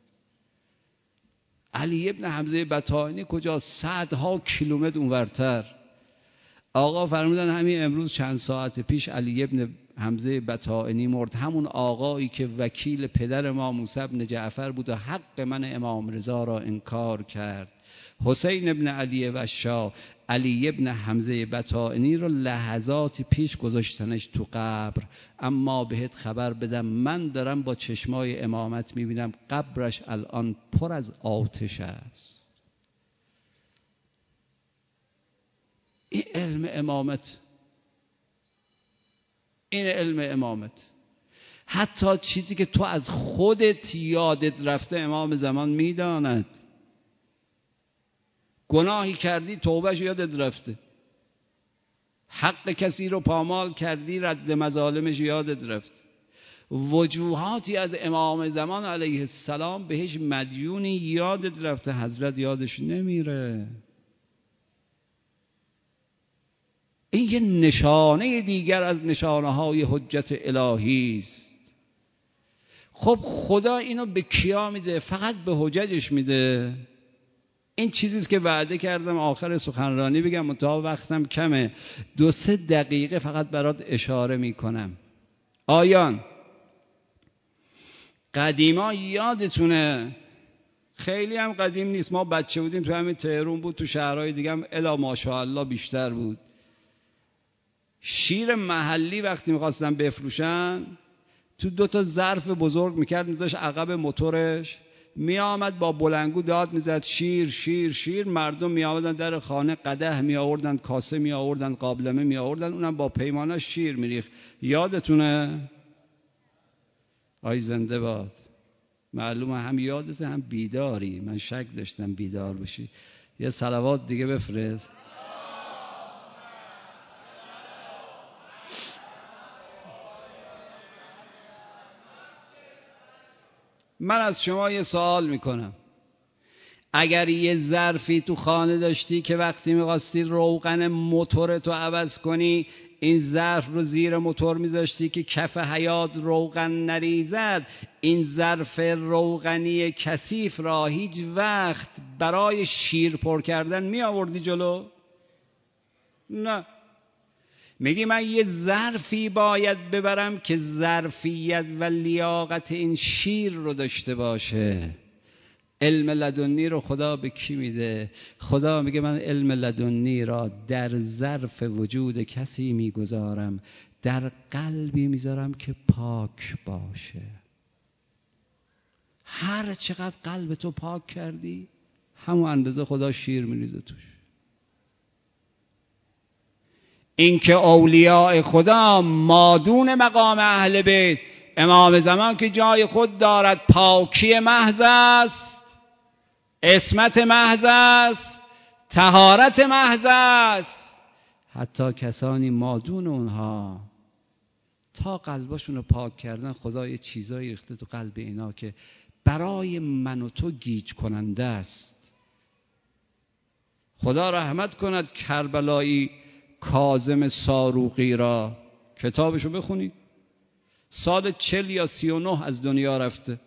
علی ابن حمزه بطائنی کجا؟ صدها کیلومتر اونورتر. آقا فرمودن همین امروز چند ساعت پیش علی ابن حمزه بطائنی مرد، همون آقایی که وکیل پدر ما موسی ابن جعفر بود و حق من امام رضا را انکار کرد. حسین ابن علی وشا علی ابن حمزه بطائنی رو لحظاتی پیش گذاشتنش تو قبر، اما بهت خبر بدم من دارم با چشمای امامت میبینم قبرش الان پر از آتش است. این علم امامت، این علم امامت. حتی چیزی که تو از خودت یادت رفته امام زمان میداند. گناهی کردی توبهش یادت رفته، حق کسی رو پامال کردی رد مظالمش یادت رفته. وجوهاتی از امام زمان علیه السلام بهش مدیونی یادت رفته، حضرت یادش نمیره. این یه نشانه دیگر از نشانه های حجت الهی است. خب خدا اینو به کیا میده؟ فقط به حججش میده. این چیزیست که وعده کردم آخر سخنرانی بگم، منتها وقتم کمه، دو سه دقیقه فقط برات اشاره میکنم. آیان قدیما یادتونه، خیلی هم قدیم نیست، ما بچه بودیم تو همین تهران بود، تو شهرهای دیگه هم الا ماشاءالله بیشتر بود. شیر محلی وقتی میخواستن بفروشن تو دو تا ظرف بزرگ میکرد میذاش عقب موتورش، می آمد با بلنگو داد میزد شیر شیر شیر. مردم می آوردن در خانه قدح می آوردن، کاسه می آوردن، قابلمه می آوردن، اونم با پیمانه شیر میریخت. یادتونه؟ آی زنده باد. معلومه هم یادته هم بیداری، من شک داشتم بیدار بشی. یه صلوات دیگه بفرست. من از شما یه سوال میکنم، اگر یه ظرفی تو خانه داشتی که وقتی میخواستی روغن موتورتو عوض کنی این ظرف رو زیر موتور میذاشتی که کف حیاط روغن نریزد، این ظرف روغنی کثیف را هیچ وقت برای شیر پر کردن می آوردی جلو؟ نه. میگی من یه ظرفی باید ببرم که ظرفیت و لیاقت این شیر رو داشته باشه. علم لدنی رو خدا به کی میده؟ خدا میگه من علم لدنی را در ظرف وجود کسی میگذارم، در قلبی میذارم که پاک باشه. هر چقدر قلب تو پاک کردی همون اندازه خدا شیر میریزه توش. اینکه اولیاء خدا مادون مقام اهل بیت، امام زمان که جای خود دارد، پاکی محض است، عصمت محض است، طهارت محض است. حتی کسانی مادون اونها تا قلبشون رو پاک کردن خدا یه چیزایی ریخته تو قلب اینا که برای من و تو گیج کننده است. خدا رحمت کند کربلایی کاظم ساروقی را، کتابشو بخونید، سال چل یا سی و نه از دنیا رفته.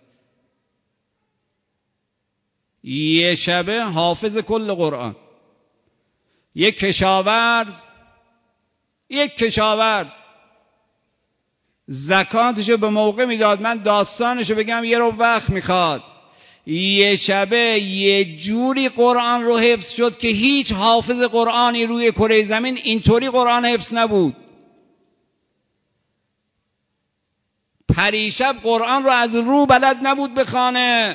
یه شبه حافظ کل قرآن، یک کشاورز یک کشاورز زکاتشو به موقع میداد. من داستانشو بگم یه رو وقت میخواد. یه شبه یه جوری قرآن رو حفظ شد که هیچ حافظ قرآنی روی کره زمین اینطوری قرآن حفظ نبود. پریشب قرآن رو از رو بلد نبود بخونه.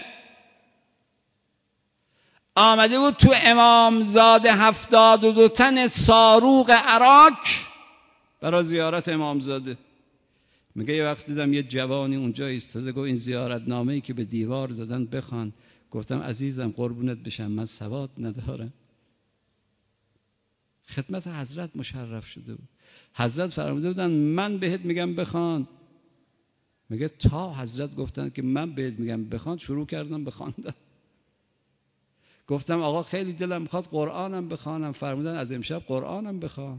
آمده بود تو امامزاده هفتاد و دو تن ساروق عراق برای زیارت امامزاده. میگه یه وقت دیدم یه جوانی اونجا ایستاده، گفت این زیارتنامه‌ای که به دیوار زدن بخوان. گفتم عزیزم قربونت بشم، من سواد ندارم. خدمت حضرت مشرف شده بود. حضرت فرموده بودن من بهت میگم بخوان. میگه تا حضرت گفتن که من بهت میگم بخوان، شروع کردم بخواندن. گفتم آقا خیلی دلم میخواد قرآنم بخوانم. فرمودن از امشب قرآنم بخوان.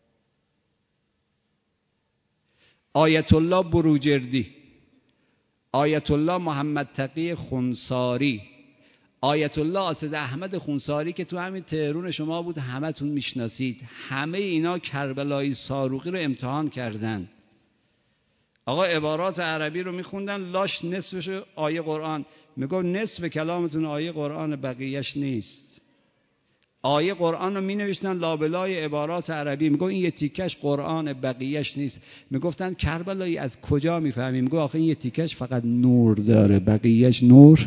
آیت الله بروجردی، آیت الله محمد تقی خونساری، آیت الله اسد احمد خونساری که تو همین تهرون شما بود، همه تون میشناسید. همه اینا کربلای صاروخی رو امتحان کردن. آقا عبارات عربی رو میخوندن، لاش نصفش آیه قرآن. میگو نصف کلامتون آیه قرآن، بقیهش نیست. آیه قرآن رو می نوشتن لابلای عبارات عربی. میگو این یه تیکش قرآن، بقیهش نیست. میگفتن کربلایی از کجا میفهمی؟ میگو آخه این یه تیکش فقط نور داره، بقیهش نور.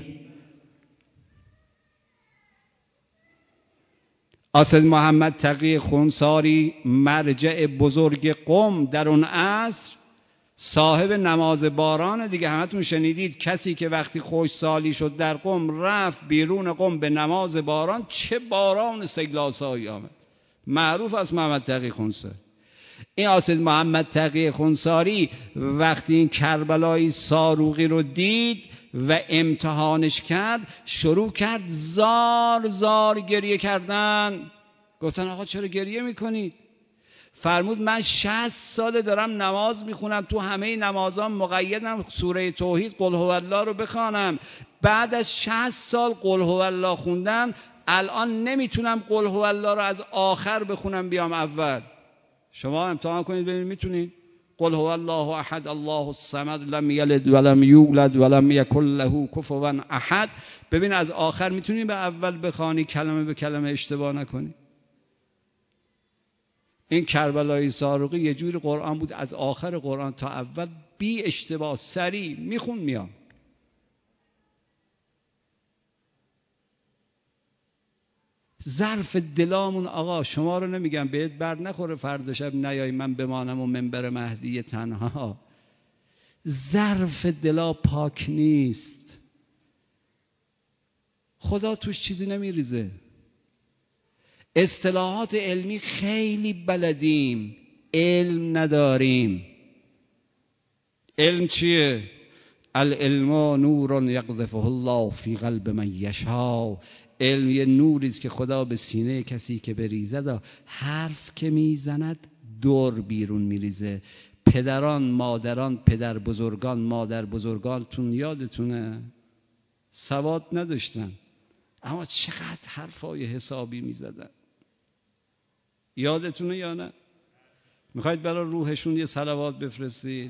اسد محمد تقی خونساری مرجع بزرگ قم در اون عصر، صاحب نماز باران دیگه. همتون شنیدید کسی که وقتی خوش سالی شد در قم رفت بیرون قم به نماز باران، چه باران سیلاسایی آمد. معروف از محمد تقی خونساری. این اسد محمد تقی خونساری وقتی این کربلای صاروخی رو دید و امتحانش کرد، شروع کرد زار زار گریه کردن. گفتن آقا چرا گریه میکنید؟ فرمود من شصت ساله دارم نماز میخونم، تو همه نمازام مقیدم سوره توحید قل هو الله رو بخوانم. بعد از شصت سال قل هو الله خوندم، الان نمیتونم قل هو الله رو از آخر بخونم بیام اول. شما امتحان کنید ببینید میتونید؟ قل هو الله احد الله الصمد لم یلد ولم یولد ولم یکن له کفوا احد. ببین از آخر میتونی به اول بخوانی، کلمه به کلمه اشتباه نکنی. این کربلای صاروخی یه جوری قرآن بود، از آخر قرآن تا اول بی اشتباه سریع میخون میام. ظرف دلامون آقا، شما رو نمیگم بهت بر نخوره فردا شب نیای من بمانم و منبر مهدی تنها. ظرف دلا پاک نیست، خدا توش چیزی نمیریزه. اصطلاحات علمی خیلی بلدیم، علم نداریم. علم چیه؟ العلم نور یقذفه الله فی قلب من یشاء. علم یه نوری است که خدا به سینه کسی که بریزد، حرف که میزند دور بیرون میریزه. پدران، مادران، پدر بزرگان، مادر بزرگانتون یادتونه سواد نداشتن، اما چقدر حرفای حسابی میزدن. یادتونه یا نه؟ میخواید برای روحشون یه صلوات بفرستید؟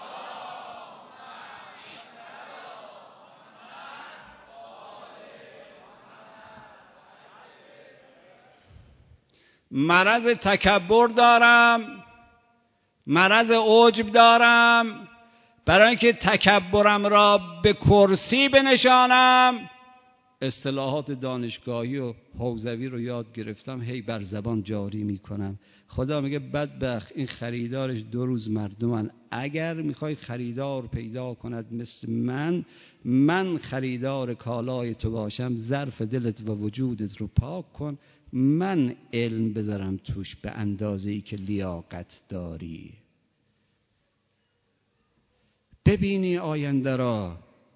مرض تکبر دارم، مرض عجب دارم، برای اینکه تکبرم را به کرسی بنشانم اصطلاحات دانشگاهی و حوزوی رو یاد گرفتم، هی بر زبان جاری میکنم. خدا میگه بدبخت این خریدارش دو روز مردمن. اگر میخوای خریدار پیدا کند مثل من، من خریدار کالای تو باشم، ظرف دلت و وجودت رو پاک کن، من علم بذارم توش به اندازه‌ای که لیاقت داری. ببینی آینده را.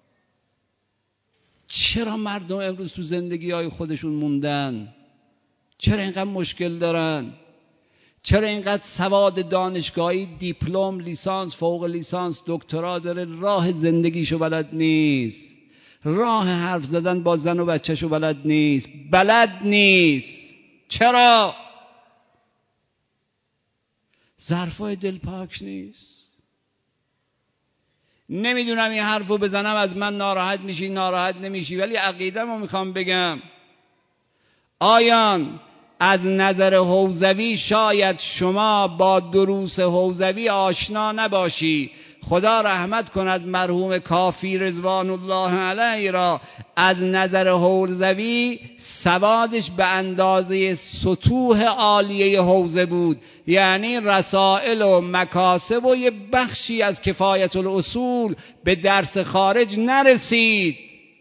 چرا مردم امروز تو زندگی های خودشون موندن؟ چرا اینقدر مشکل دارن؟ چرا اینقدر سواد دانشگاهی، دیپلم، لیسانس، فوق لیسانس، دکترا داره، راه زندگیشو بلد نیست، راه حرف زدن با زن و بچهشو بلد نیست، بلد نیست. چرا؟ ظرفای دل پاک نیست. نمیدونم این حرفو بزنم از من ناراحت میشی ناراحت نمیشی، ولی عقیده‌مو میخوام بگم. آیان از نظر حوزوی شاید شما با دروس حوزوی آشنا نباشی، خدا رحمت کند مرحوم کافی رضوان الله علیه را، از نظر حوزوی سوادش به اندازه سطوح عالیه حوزه بود، یعنی رسائل و مکاسب و یه بخشی از کفایت الاصول به درس خارج نرسید.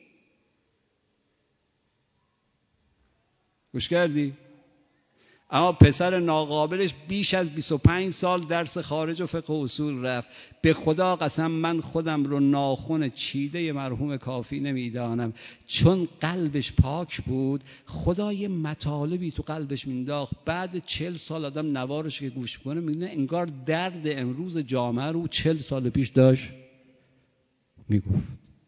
گوش کردی؟ اما پسر ناقابلش بیش از بیست و پنج سال درس خارج و فقه و اصول رفت. به خدا قسم من خودم رو ناخن چیده مرحوم کافی نمیدانم، چون قلبش پاک بود خدا یه مطالبی تو قلبش مینداخت. بعد چل سال آدم نوارش که گوش کنه میبینه انگار درد امروز جامعه رو چل سال پیش داشت میگفت.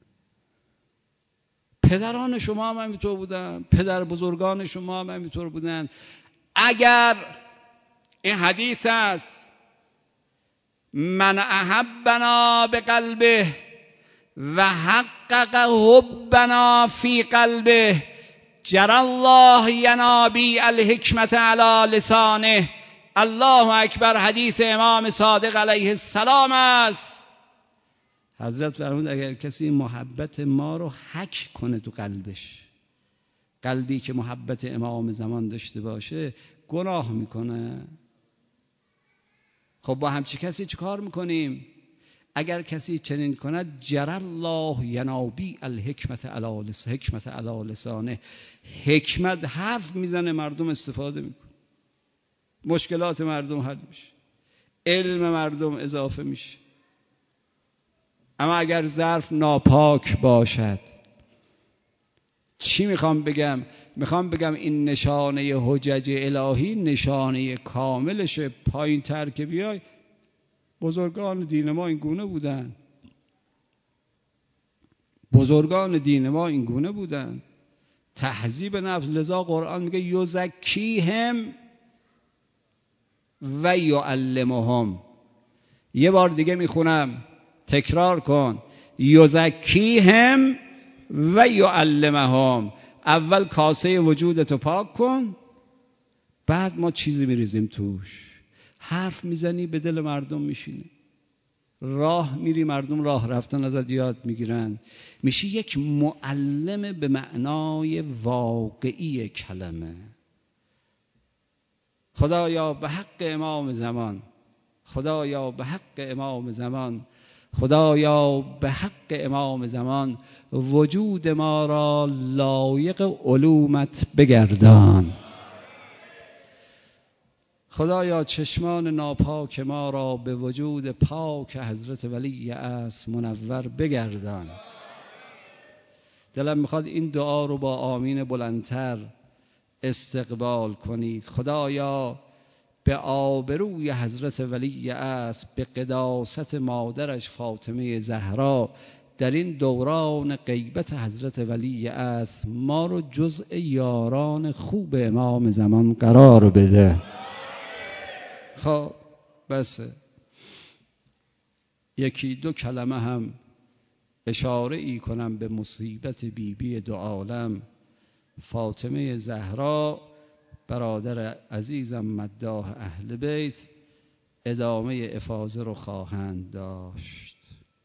پدران شما هم همینطور بودن، پدر بزرگان شما هم همینطور بودن. اگر این حدیث است من احبنا به قلبه و حقق حبنا فی قلبه جر الله ینابی الحکمت علی لسانه. الله اکبر. حدیث امام صادق علیه السلام است. حضرت فرمود اگر کسی محبت ما رو حک کنه تو قلبش، قلبی که محبت امام زمان داشته باشه، گناه میکنه. خب با همچی کسی چه کار میکنیم؟ اگر کسی چنین کند جر الله ینابی الحکمت علی حکمت علی لسانه، حکمت حرف میزنه مردم استفاده میکنه، مشکلات مردم حل میشه، علم مردم اضافه میشه. اما اگر ظرف ناپاک باشد، چی میخوام بگم؟ میخوام بگم این نشانه حجج الهی نشانه کاملشه. پایین تر که بیای، بزرگان دین ما این گونه بودن، بزرگان دین ما این گونه بودن. تهذیب نفس. لذا قرآن میگه یزکیهم و یعلمهم. یه بار دیگه میخونم، تکرار کن. یزکیهم و یعلمهم. اول کاسه وجودتو پاک کن، بعد ما چیزی میریزیم توش. حرف میزنی به دل مردم میشینی، راه میری مردم راه رفتن ازت یاد میگیرن، میشی یک معلم به معنای واقعی کلمه. خدایا به حق امام زمان، خدایا به حق امام زمان، خدایا به حق امام زمان وجود ما را لایق علومت بگردان. خدایا چشمان ناپاک ما را به وجود پاک حضرت ولی اصل منور بگردان. دلم میخواد این دعا رو با آمین بلندتر استقبال کنید. خدایا به آبروی حضرت ولی اصل، به قداست مادرش فاطمه زهرا، در این دوران غیبت حضرت ولی اصل ما رو جزء یاران خوب امام زمان قرار بده. خب بسه. یکی دو کلمه هم اشاره ای کنم به مصیبت بیبی بی دو عالم فاطمه زهرا، برادر عزیزم مداح اهل بیت. ادامه افاضه رو خواهند داشت.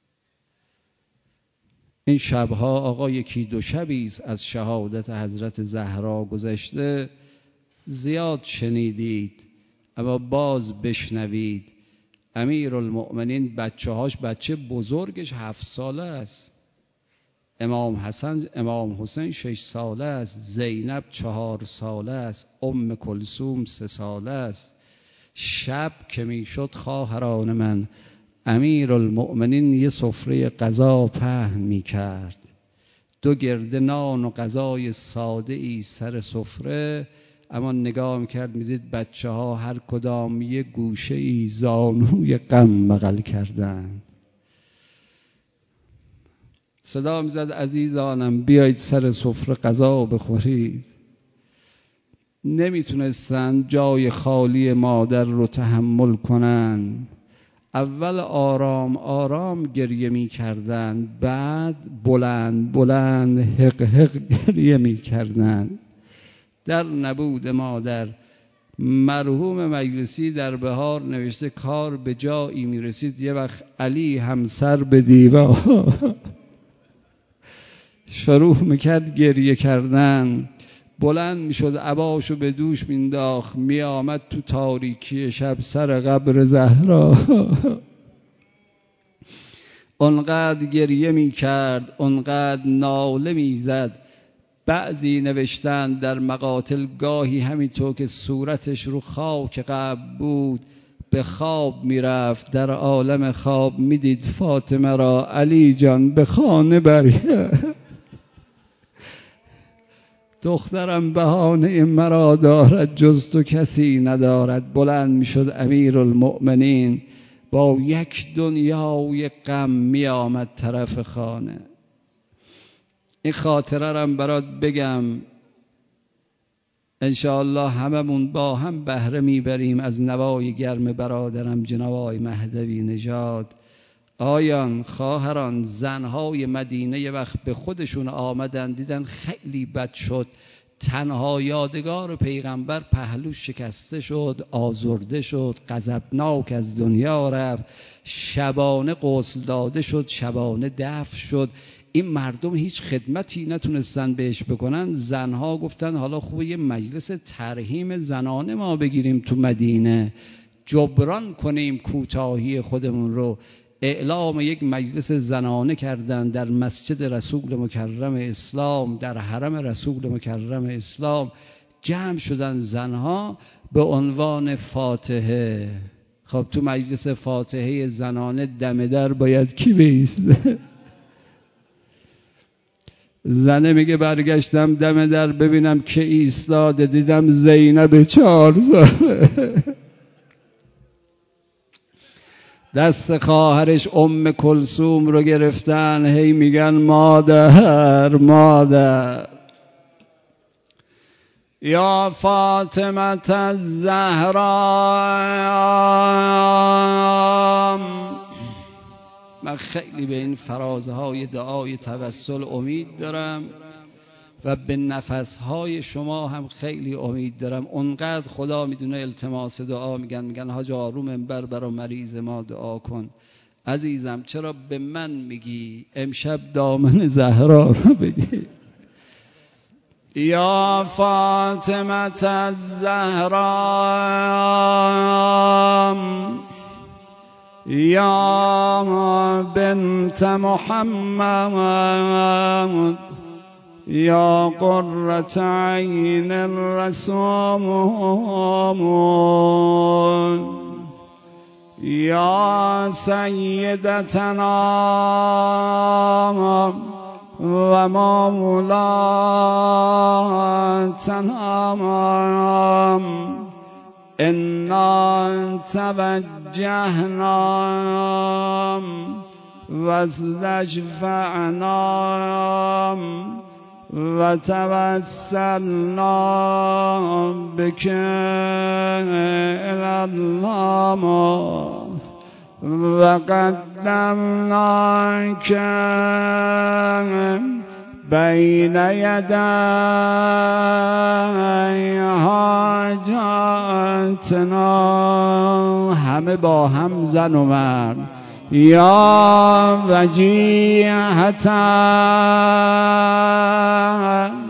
این شبها آقا یکی دو شبیز از شهادت حضرت زهرا گذشته، زیاد شنیدید اما باز بشنوید. امیرالمؤمنین بچه هاش، بچه بزرگش هفت ساله است، امام حسن امام حسین شش ساله است، زینب چهار ساله است، ام کلثوم سه ساله است. شب که میشد خواهران من، امیرالمؤمنین یه سفره غذا پهن میکرد، دو گرده نان و غذای ساده ای سر سفره، اما نگاه میکرد میدید بچه ها هر کدام یه گوشه ای زانوی غم بغل کردن. صدا میزد عزیزانم بیایید سر سفره غذا بخورید. نمیتونستن جای خالی مادر رو تحمل کنن. اول آرام آرام گریه می کردن، بعد بلند بلند حق حق گریه می کردن. در نبود مادر مرحوم مجلسی در بهار نوشته کار به جایی می رسید یه وقت علی همسر به دیوار شروع میکرد گریه کردن، بلند میشد عباشو به دوش مینداخت، میآمد تو تاریکی شب سر قبر زهرا اونقدر گریه میکرد، اونقدر ناله میزد. بعضی نوشتن در مقاتل گاهی همینطور که صورتش رو خاک قبر بود به خواب میرفت، در عالم خواب میدید فاطمه را، علی جان به خانه برگرد، دخترم بهانه مرا دارد جز تو کسی ندارد. بلند میشد امیرالمؤمنین با یک دنیای غم می آمد طرف خانه. این خاطره رم برات بگم، انشاءالله هممون با هم بهره میبریم از نوای گرم برادرم جناب آقای مهدوی نژاد. آیان خواهران، زنهای مدینه یه وقت به خودشون آمدن، دیدن خیلی بد شد، تنها یادگار پیغمبر پهلوش شکسته شد، آزرده شد، غضبناک از دنیا رفت، شبانه غسل داده شد، شبانه دفن شد. این مردم هیچ خدمتی نتونستن بهش بکنن. زنها گفتن حالا خوبه یه مجلس ترحیم زنانه ما بگیریم تو مدینه، جبران کنیم کوتاهی خودمون رو. اعلام یک مجلس زنانه کردن در مسجد رسول مکرم اسلام، در حرم رسول مکرم اسلام. جمع شدن زنها به عنوان فاتحه. خب تو مجلس فاتحه زنانه دم در باید کی بیسته؟ زنه میگه برگشتم دم در ببینم که ایستاده، دیدم زینب چهار ساله دست خواهرش ام کلثوم رو گرفتن، هی میگن مادر مادر. یا فاطمه الزهرا. من خیلی به این فرازهای دعای توسل امید دارم و به نفسهای شما هم خیلی امید دارم. اونقدر خدا میدونه التماس دعا میگن، میگن حاج آروم منبر برا مریض ما دعا کن. عزیزم چرا به من میگی؟ امشب دامن زهرا رو بگی. یا فاطمه الزهرا یا بنت محمد یا قرة عین الرسول یا سیدتنا و مولاتنا انا توجهنا واستشفعنا و توسلنا بك الالله و قدمناک بین یدی حاجاتنا. همه با هم زن و مرد. یا وجیهتا